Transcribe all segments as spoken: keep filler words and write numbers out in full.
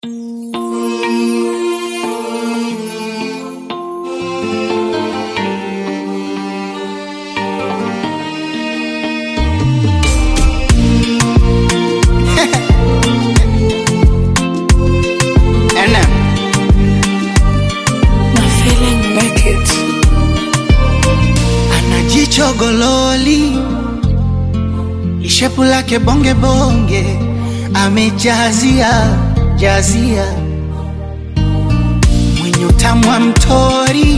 Gololi ishepu lake bonge bonge amejazia jazia, mwenye utamu wa mtori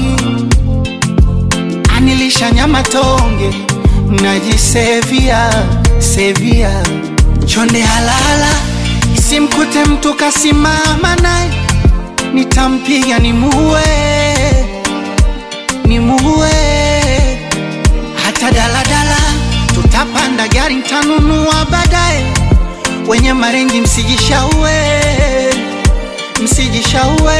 anilisha nyama tonge, najisevia sevia, chonde halala isimkute mtu kasimama naye, nitampiga nimuue nimuue. Hata daladala tutapanda, gari ntanunua baadaye, wenye marengi msijishaue msijishaue.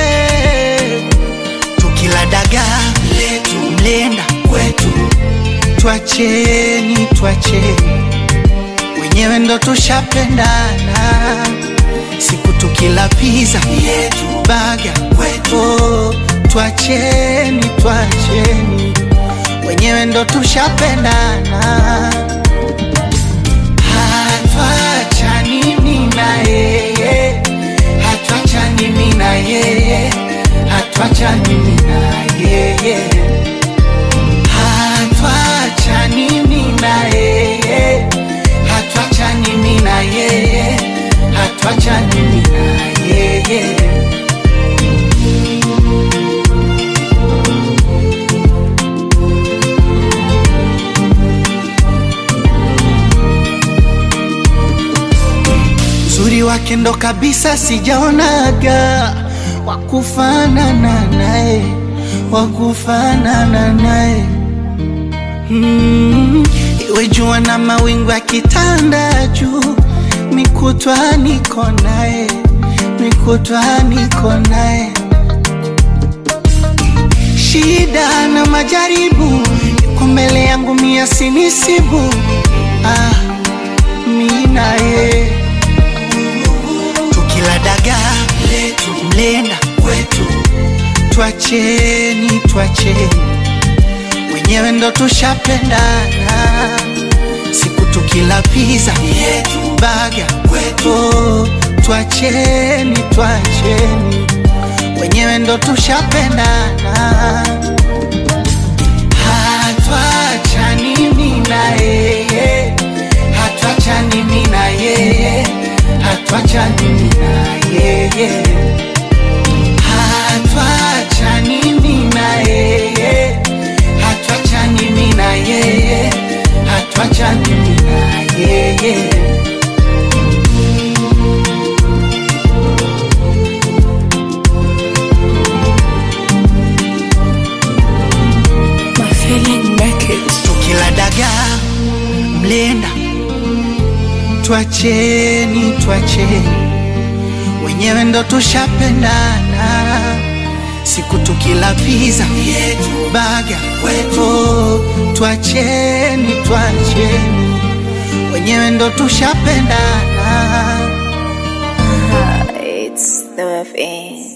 Tukila dagaa letu mlenda kwetu, tuacheni tuacheni, wenyewe ndo tushapendana. Siku tukila pizza yetu baga kwetu, oh, tuacheni tuacheni, wenyewe ndo tushapendana. Hatuachani mimi na yeye, hatuachani mimi na yeye, hatuachani mimi na yeye, hatuachani mimi na yeye, hatuachani mimi na yeye, hatuachani mimi na yeye. Uzuri wake ndo kabisa sijaonaga wakufanana naye, wakufanana naye. Mm, iwe jua na mawingu yakitanda juu, mikutwa niko naye, mikutwa niko naye. Shida na majaribu iko mbele yangu, mia sinisibu, ah, mimi naye. Tukila dagaa letu mlenda kwetu, tuacheni tuacheni, wenyewe ndo tushapendana. Siku tukila pizza yetu baga kwetu, oh, tuacheni tuacheni, wenyewe ndo tushapendana. Hatuachani mimi na yeye, hatuachani mimi na yeye, hatuachani mimi na yeye, hatuachani mimi na yeye, hatuachani mimi na yeye, hatuachani mimi na yeye. Tukila dagaa mlenda, tuacheni tuacheni, wenyewe ndo tushapendana. Siku tukila pizza yetu baga kwetu, tuacheni tuacheni, wenyewe ndo tushapendana. Uh, it's the F A.